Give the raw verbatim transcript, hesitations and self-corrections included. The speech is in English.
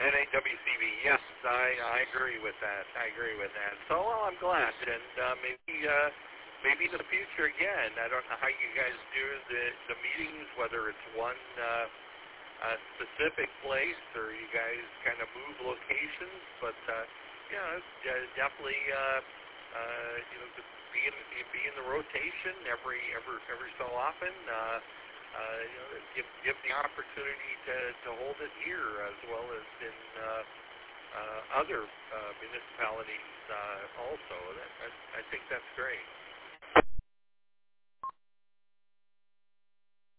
N A W C B, yes, I I agree with that. I agree with that. So well, I'm glad, and uh, maybe uh, maybe in the future again. I don't know how you guys do the the meetings, whether it's one uh, uh, specific place or you guys kind of move locations, but uh, yeah, uh, definitely uh, uh, you know to be in be in the rotation every every every so often. Uh, Uh, you know, give, give the opportunity to, to hold it here as well as in uh, uh, other uh, municipalities uh, also. That, that, I think that's great.